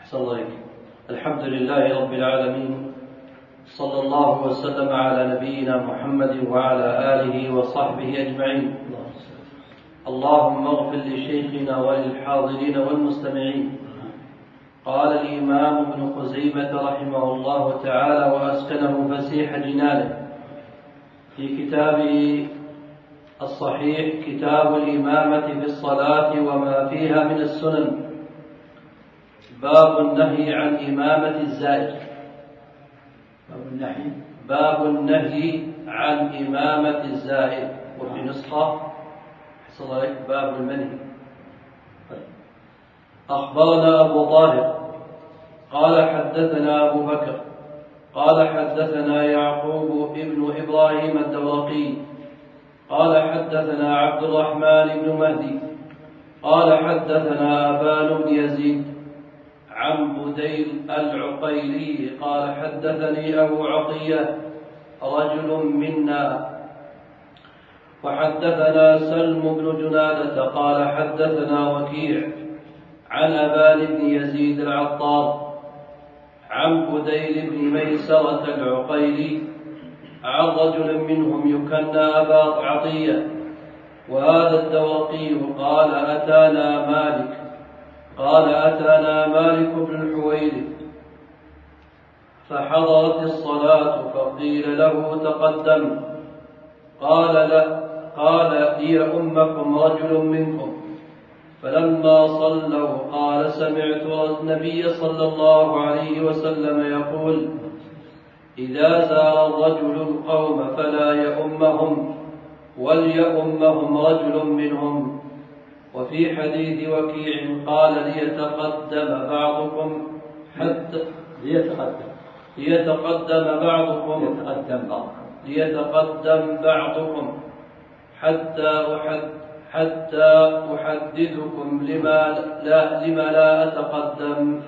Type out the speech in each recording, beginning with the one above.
أحسن الله إليك. الحمد لله رب العالمين، صلى الله وسلم على نبينا محمد وعلى آله وصحبه أجمعين. اللهم اغفر لشيخنا وللحاضرين والمستمعين. قال الإمام ابن خزيمة رحمه الله تعالى وأسكنه فسيح جنانه في كتابه الصحيح كتاب الإمامة في الصلاة وما فيها من السنن، باب النهي عن إمامة الزائر. باب النهي عن إمامة الزائر، وفي نسخة باب المنهي. أخبرنا أبو طاهر قال حدثنا أبو بكر قال حدثنا يعقوب ابن إبراهيم الدورقي قال حدثنا عبد الرحمن بن مهدي قال حدثنا أبان بن يزيد عن بديل العقيلي قال حدثني أبو عطية رجل منا، وحدثنا سلم بن جنادة قال حدثنا وكيع عن أبان بن يزيد العطار عن بديل بن ميسرة العقيلي عن رجل منهم يكنى أبا عطية. وهذا الدورقي قال أتانا مالك بن الحويرث فحضرت الصلاة فقيل له تقدم، قال لا، قال ليؤمكم رجل منكم. فلما صلوا قال سمعت النبي صلى الله عليه وسلم يقول إذا زار الرجل القوم فلا يؤمهم وليؤمهم رجل منهم. وفي حديث وكيع قال ليتقدم بعضكم حتى ليتقدم بعضكم حتى أحدثكم لما لا أتقدم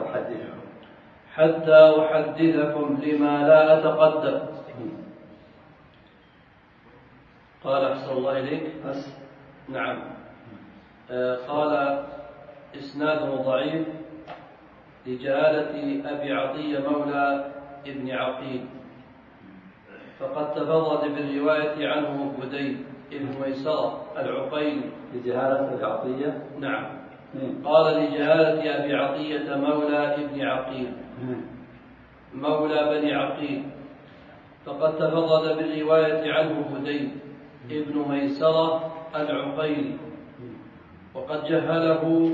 قال أحسن الله إليك. نعم. قال إسناده ضعيف لجهالة أبي عطية مولى ابن عقيل، فقد تفرد بالرواية عنه بديل ابن ميسرة العقيلي لجهالة أبي عطية. نعم. قال لجهالة أبي عطية مولى ابن عقيل مولى بني عقيل، فقد تفرد بالرواية عنه بديل ابن ميسرة العقيلي، وقد جهله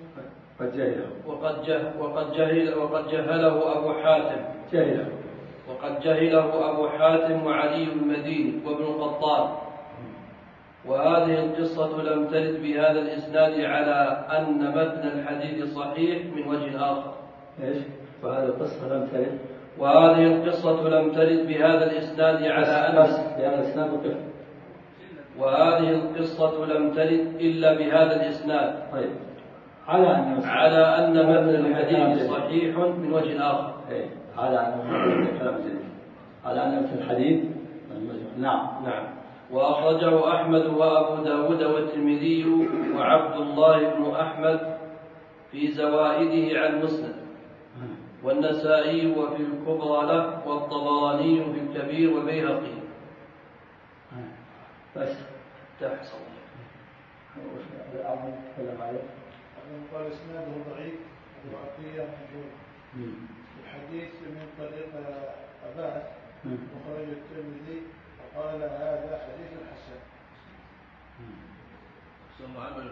أبو حاتم وعلي المديني وابن القطان. وهذه القصة لم ترد بهذا الإسناد على أن متن الحديث صحيح من وجه آخر. وهذه القصة لم ترد بهذا الإسناد وهذه القصة لم ترد إلا بهذا الإسناد. طيب. على أن متن الحديث صحيح من وجه آخر. على أن متن الحديث. نعم. وأخرجه أحمد وأبو داود والترمذي وعبد الله بن أحمد في زوائده عن مسند، والنسائي وفي الكبرى له، والطبراني في الكبير والبيهقي. بس تحصل. قال اسناده ضعيف أبو عطية الحديث من طريق أبان وخرج الترمذي وقال هذا حديث حسن. ثم عمل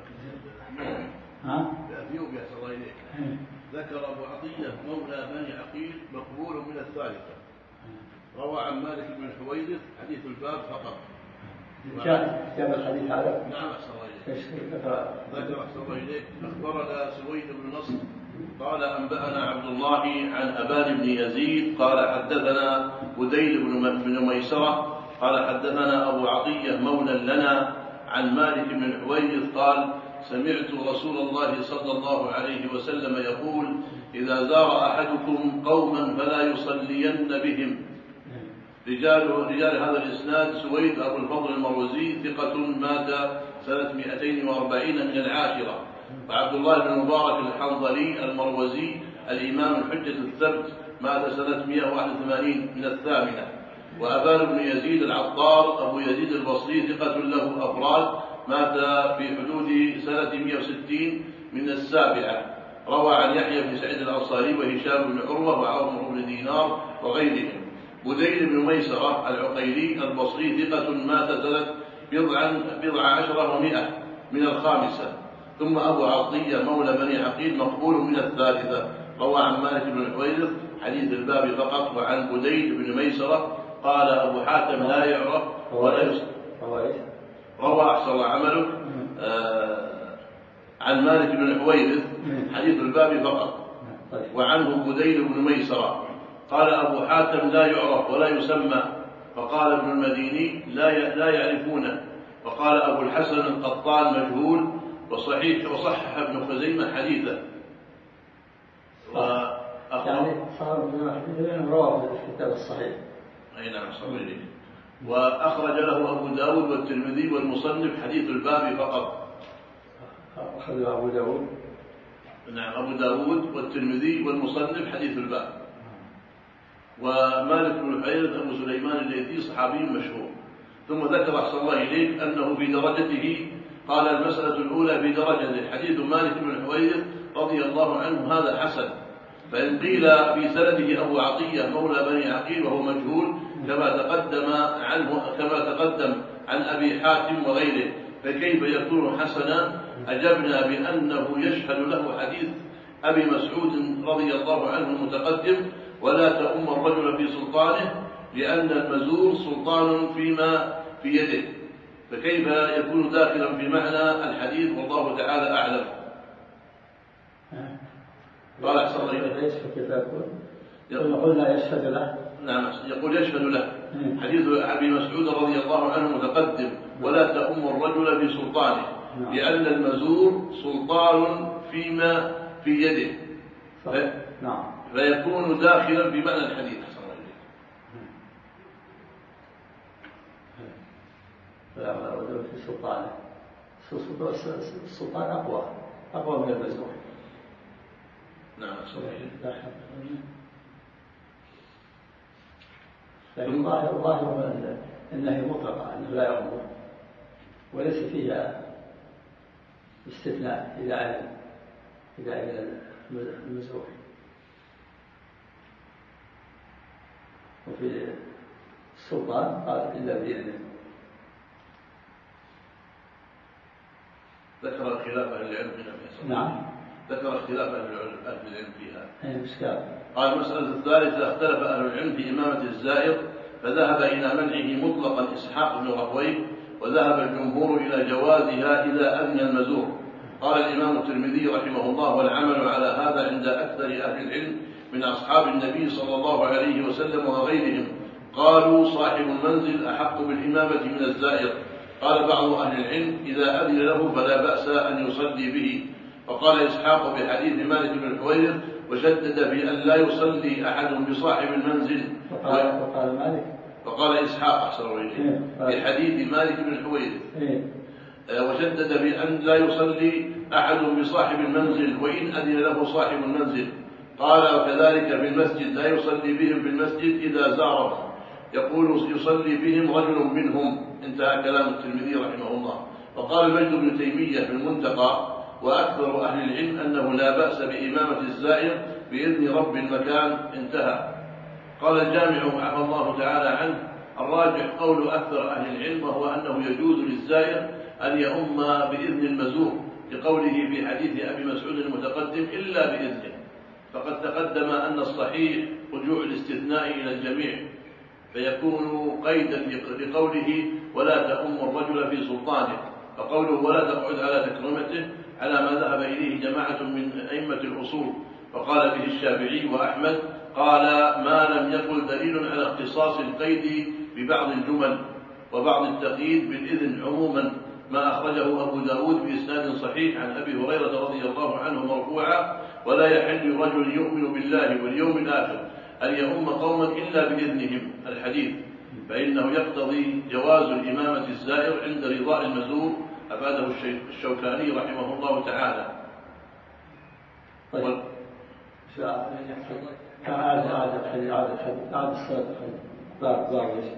بأبيوب يحسن الله إليك. ذكر أبو عطية مولى بني عقيل مقبول من الثالثة، روى عن مالك بن الحويرث حديث الباب فقط. كتاب الحديث هذا. نعم أحسن الله إليك. ذكر أحسن الله إليك. أخبرنا سويد بن نصر قال أنبأنا عبد الله عن أبان بن يزيد قال حدثنا بديل بن ميسرة قال حدثنا أبو عطية مولى لنا عن مالك بن الحويرث قال سمعت رسول الله صلى الله عليه وسلم يقول إذا زار أحدكم قوما فلا يصلين بهم. رجال هذا الإسناد سويد أبو الفضل المروزي ثقة مات سنة 240 من العاشرة، وعبد الله بن مبارك الحنظلي المروزي الإمام الحجة الثبت مات سنة 181 من الثامنة. وأبان بن يزيد العطار أبو يزيد البصري ثقة له أفراد مات في حدود سنة 160 من السابعة. روى عن يحيى بن سعيد الأنصاري وهشام بن عروة وعمر بن دينار وغيرهم. بديل بن ميسرة العقيلي البصري ثقة مات سنة 19 من الخامسة. ثم أبو عطية مولى بني عقيل مقبول من الثالثة. روى عن مالك بن الحويرث حديث الباب فقط. وعن بديل بن ميسرة قال أبو حاتم لا يعرف ولا يسلم. روى أحسن الله عملك عن مالك بن الحويرث حديث الباب فقط. وعنه بديل بن ميسرة قال أبو حاتم لا يعرف ولا يسمى. فقال ابن المديني لا يعرفونه. وقال أبو الحسن القطان مجهول وصحح ابن خزيمة حديثه. يعني صار من رواه في الكتاب الصحيح. أي نعم صحيح. وأخرج له أبو داود والترمذي والمصنف حديث الباب فقط. أخرج أبو داود. نعم أبو داود والترمذي والمصنف حديث الباب. ومالك بن الحويرث أبو سليمان الليثي صحابي مشهور. ثم ذكر أحسن الله إليك أنه في درجته قال المسألة الأولى في درجة حديث مالك بن الحويرث رضي الله عنه هذا حسن. فإن قيل في سنده أبو عطية مولى بني عقيل وهو مجهول كما تقدم عن أبي حاتم وغيره فكيف يكون حسنا؟ أجبنا بأنه يشهد له حديث أبي مسعود رضي الله عنه المتقدم ولا تؤم الرجل في سلطانه لأن المزور سلطان فيما في يده. فكيف يكون داخلا في معنى الحديث والله تعالى أعلم. قال أحسن الله إليك كيف يكون؟ قلنا يشهد له. نعم يقول يشهد له حديث أبي مسعود رضي الله عنه متقدم ولا تؤم الرجل في سلطانه لأن المزور سلطان فيما في يده. فيكون داخلا في معنى الحديث. أحسن الله إليك. لا في سلطانه. السلطان أقوى من المزور. نعم لكن ظاهر النهي مطلقة أنه لا يأمر وليس فيها استثناء إذا علم المزور. وفي السلطان قال إلا بإذنه. ذكر خلاف أهل العلم هنا. نعم ذكر اختلاف أهل العلم فيها. قال المسألة الثالثة اختلف أهل العلم في إمامة الزائر فذهب إلى منعه مطلقا إسحاق بن راهويه وذهب الجمهور إلى جوازها إذا أذن المزور. قال الإمام الترمذي رحمه الله والعمل على هذا عند أكثر أهل العلم من أصحاب النبي صلى الله عليه وسلم وغيرهم. قالوا صاحب المنزل أحق بالإمامة من الزائر. قال بعض أهل العلم إذا أذن له فلا بأس أن يصلي به. وقال إسحاق بحديث مالك بن الحويرث وشدد في أن لا يصلي أحد بصاحب المنزل. وقال مالك وقال إسحاق أحسن إليه بحديث مالك بن الحويرث وشدد في أن لا يصلي أحد بصاحب المنزل وإن أذن له صاحب المنزل. قال وكذلك في المسجد لا يصلي بهم في المسجد إذا زارهم يقول يصلي بهم رجل منهم. انتهى كلام الترمذي رحمه الله. وقال المجد بن تيمية في المنتقى وأكثر أهل العلم أنه لا بأس بإمامة الزائر بإذن رب المكان. انتهى. قال الجامع عفى الله تعالى عنه الراجح قول أكثر أهل العلم وهو أنه يجوز للزائر أن يؤم بإذن المزور لقوله في حديث أبي مسعود المتقدم إلا بإذنه. فقد تقدم أن الصحيح رجوع الاستثناء إلى الجميع فيكون قيدا لقوله ولا تؤم الرجل في سلطانه. فقوله ولا تقعد على تكرمته على ما ذهب إليه جماعة من أئمة الأصول. فقال به الشافعي وأحمد قال ما لم يقل دليل على اختصاص القيد ببعض الجمل وبعض التقييد بالإذن عموما ما أخرجه أبو داود بإسناد صحيح عن أبي هريرة رضي الله عنه مرفوعا ولا يحل رجل يؤمن بالله واليوم الآخر أن يؤم قوما إلا بإذنهم الحديث. فإنه يقتضي جواز الإمامة الزائر عند رضاء المزور. أفاده الشوكاني رحمه الله تعالى. طيب كان عاد الحديث عاد الصلاة الحديث باب ايش؟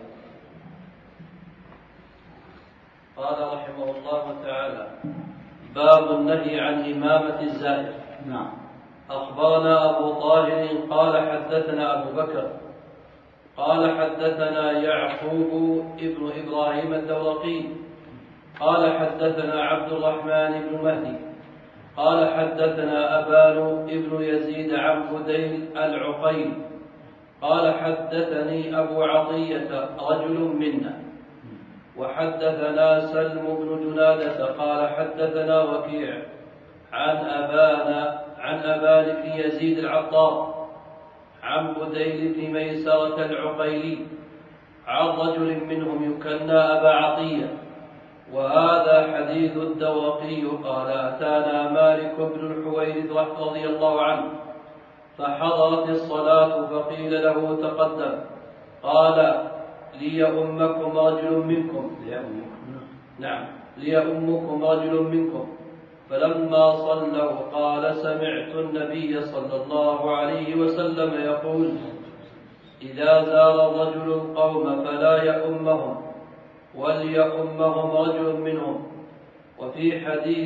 قال رحمه الله تعالى: باب النهي عن إمامة الزائر. نعم. أخبرنا أبو طاهر قال حدثنا أبو بكر قال حدثنا يعقوب ابن إبراهيم الدورقي قال حدثنا عبد الرحمن بن مهدي قال حدثنا أبان ابن يزيد عن بديل العقيل قال حدثني أبو عطية رجل منا وحدثنا سلم بن جنادة قال حدثنا وكيع عن أبان بن يزيد العطار عن بديل بن ميسرة العقيلي عن رجل منهم يكنى أبا عطية. وهذا حديث الدورقي قال: أتانا مالك بن الحويرث رضي الله عنه فحضرت الصلاة فقيل له تقدم، قال: ليؤمكم رجل منكم. نعم، ليؤمكم رجل منكم. فلما صلوا قال: سمعت النبي صلى الله عليه وسلم يقول: إذا زار الرجل القوم فلا يؤمهم وليؤمهم رجل منهم. وفي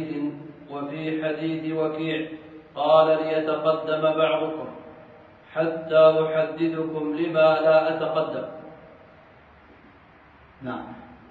حديث وكيع قال: ليتقدم بعضكم حتى أحدثكم لما لا أتقدم. نعم.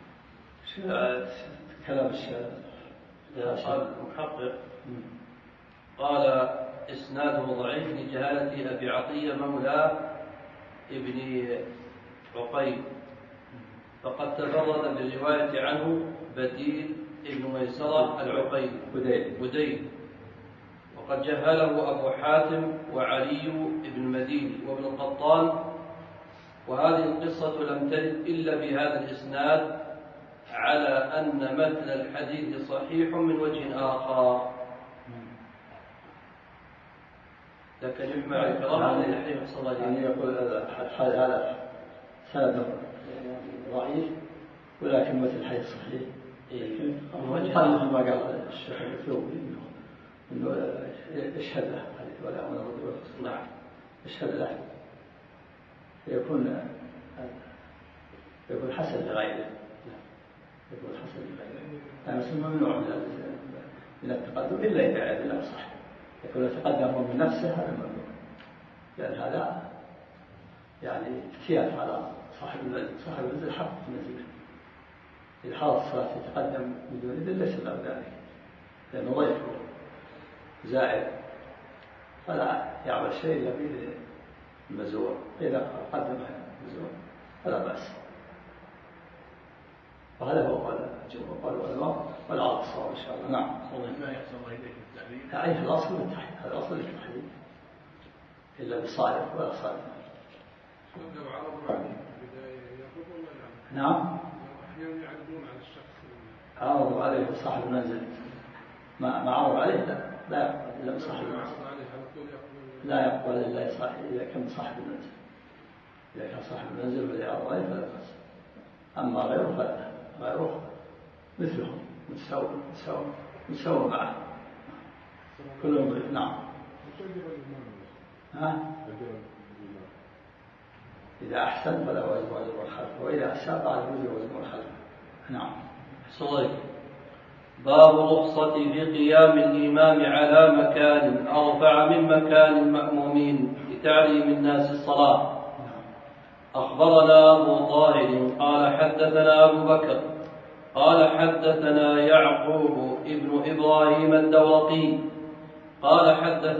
كلام قال المحقق قال: إسناده ضعيف لجهالة أبي عطية مولى ابن عقيل، فقد تفرد بالرواية عنه بديل ابن ميسرة العقيل بديل، وقد جهله أبو حاتم وعلي بن مدين وابن القطان. وهذه القصة لم ترد إلا بهذا الإسناد، على أن متن الحديث صحيح من وجه آخر، لكن يجمع الكرامة ليحيى صلى الله عليه وسلم. يعني يقول هذا سند ضعيف ولكن مثل الحديث صحيح. مثل ما قال الشيخ الثوبي انه يشهد له الحديث ولا امر. نعم، يشهد له يكون حسن لغيره. يكون حسن لغيره، يعني مسلم ممنوع من التقدم الا اذا ادله صح. يكون يتقدم من نفسه هذا ممنوع، لان هذا يعني افتيات على صاحب المنزل حق منزله. إذا حضر الصلاة يتقدم بدون إذن ليس له ذلك، لأنه ضيف زائر فلا يعمل شيء إلا بإذن المزور. إذا قدم المزور فلا بأس. وهذا هو قول العلماء والعرض الصواب إن شاء الله. نعم. ما يحصل إليك التعليم؟ أي في الأصل والتحريم، هذا الأصل للتحريم إلا بالصالح ولا صالح. لو عرضوا عليه في البداية يأخذ ولا لا؟ نعم. أحيانا يعرضون على الشخص. عرضوا عليه صاحب المنزل، ما عرض عليه لا يقبل إلا بصاحب المنزل. لا يقبل إلا إذا كان صاحب المنزل. إذا كان صاحب المنزل والذي عرض عليه فلا بأس. أما غيره فلا، غيره مثلهم متساوي معه كلهم ضيف. نعم. إذا أحسن فلا واجب الخلف، وإذا أساء فلا واجب الخلف. نعم. صحيح. باب الرخصة في قيام الإمام على مكان أرفع من مكان المأمومين لتعليم الناس الصلاة. أخبرنا أبو طاهر قال حدثنا أبو بكر قال حدثنا يعقوب ابن إبراهيم الدورقي قال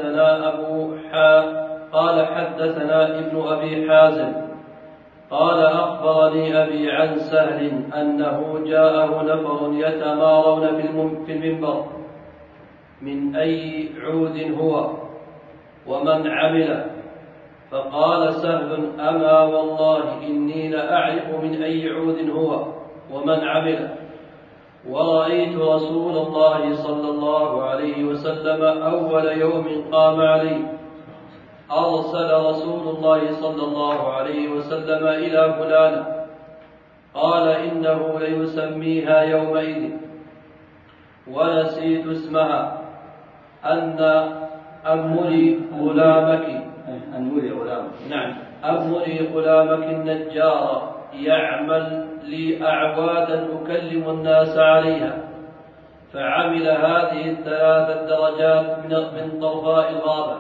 حدثنا ابن أبي حازم قال أخبرني أبي عن سهل أنه جاءه نفر يتمارون في المنبر من أي عود هو ومن عمله، فقال سهل: أما والله إني لأعرف من أي عود هو ومن عمله، ورأيت رسول الله صلى الله عليه وسلم أول يوم قام عليه أرسل رسول الله صلى الله عليه وسلم إلى فلانة قال: إنه ليسميها يومئذ ونسيت اسمها، أمري غلامك. أنوري غلامك. نعم. أمري غلامك النجار يعمل لي أعوادا أكلم الناس عليها، فعمل هذه الثلاث درجات من طرفاء الغابة.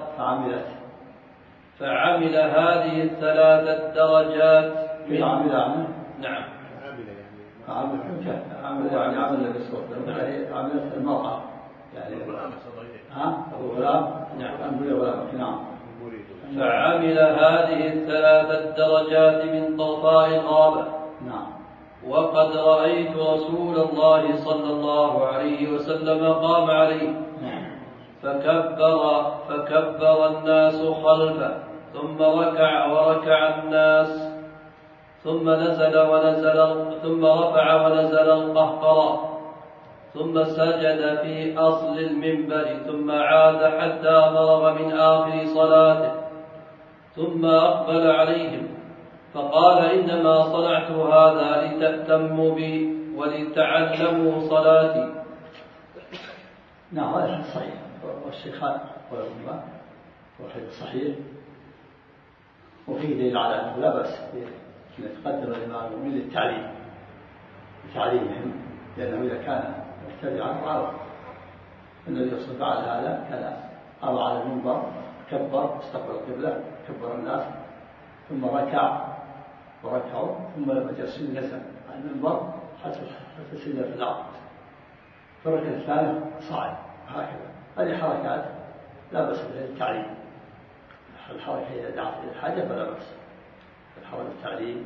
فعمل هذه الثلاث درجات من عمل. نعم. عمل بالصوت. عملت المرأة يعني غلام. نعم. أمري غلامك. نعم. فعمل هذه الثلاث درجات من طرفاء الغابة. نعم. وقد رأيت رسول الله صلى الله عليه وسلم قام عليه فكبر الناس خلفه، ثم ركع وركع الناس، ثم رفع ونزل القهقرى، ثم سجد في أصل المنبر، ثم عاد حتى فرغ من آخر صلاته، ثم أقبل عليهم فقال: إنما صنعت هذا لتأتموا بي ولتعلموا صلاتي. نعم، هذا صحيح. والشيخان والعلماء وحيد صحيح، وفيه دليل على أنه لا بأس أن يتقدم الإمام المؤمن لتعليمهم، لأنه إذا كان مبتدعا عرف. النبي صلى الله عليه وسلم فعل هذا، كان قام على المنبر، كبر، استقبل القبلة، كبر الناس، ثم وركعوا، ثم لما جلس نزل على المنبر حتى سجد في الأرض، فركع الثاني صاعد، هكذا. هذه حركات لا بأس بها للتعليم. الحركة إذا دعت إلى الحاجة فلا بأس. الحركة التعليم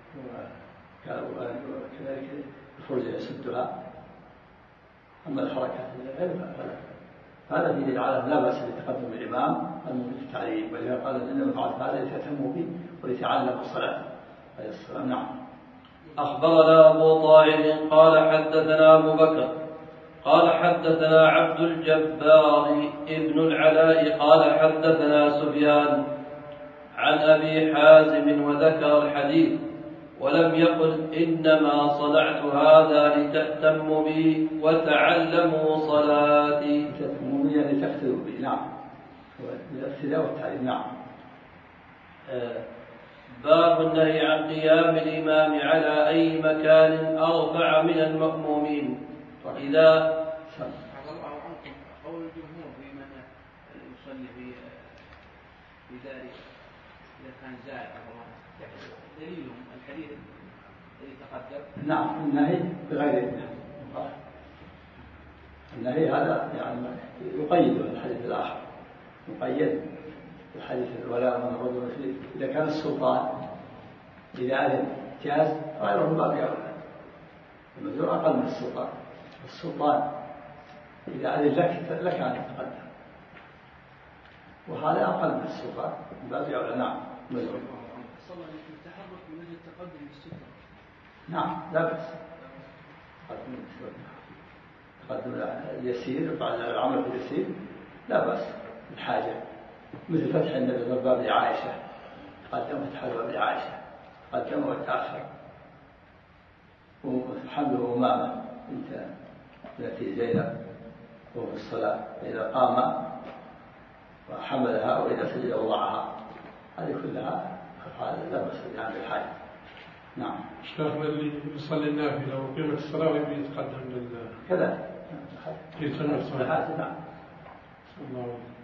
وكذلك الفرجة يسدها. أما الحركات العلم فهذا دليل على لا بأس بتقدم الإمام المؤمن في التعليم، ولذا قال: إنما فعلت هذا لتأتموا به ولتعلموا الصلاة. عليه السلام. نعم. أخبرنا أبو طاهر قال حدثنا أبو بكر قال حدثنا عبد الجبار ابن العلاء قال حدثنا سفيان عن أبي حازم وذكر الحديث، ولم يقل: إنما صنعت هذا لتأتموا بي وتعلموا صلاتي. تأتموا بي يعني تقتدوا بي. نعم. الاقتداء والتعليم. نعم. باب النهي عن قيام الإمام على أي مكان أرفع من المأمومين. إذا قول الجمهور في من يصلي في ذلك إذا كان زائر دليلهم الحديث الذي تقدم. نعم. النهي بغير النهي هذا يعني يقيد الحديث الآخر، يقيد الحديث الولاء من الرجل فيه. إذا كان السلطان إذا أذن جاز، غيره باب أولى. المذكور أقل من السلطان. السلطان إذا أذن لك أن تتقدم، وهذا أقل من السلطان باب أولى. نعم. مذكور. صلى التحرك من أجل التقدم للستر. نعم، لا بأس. تقدم اليسير بعد العمل في اليسير لا بأس الحاجة، مثل فتح النبي باب لعائشة، تقدم فتح باب لعائشة، تقدم وتأخر. وحمله أمامة بنت التي زينب وهو في الصلاة، فإذا قام وحملها وإذا سجد وضعها، هذه كلها أفعال لا بأس بها بالحاجة. نعم. شيخنا اللي يصلي النافلة وقيمة الصلاة ويبي يتقدم كذا يتم الصلاة. نعم. الله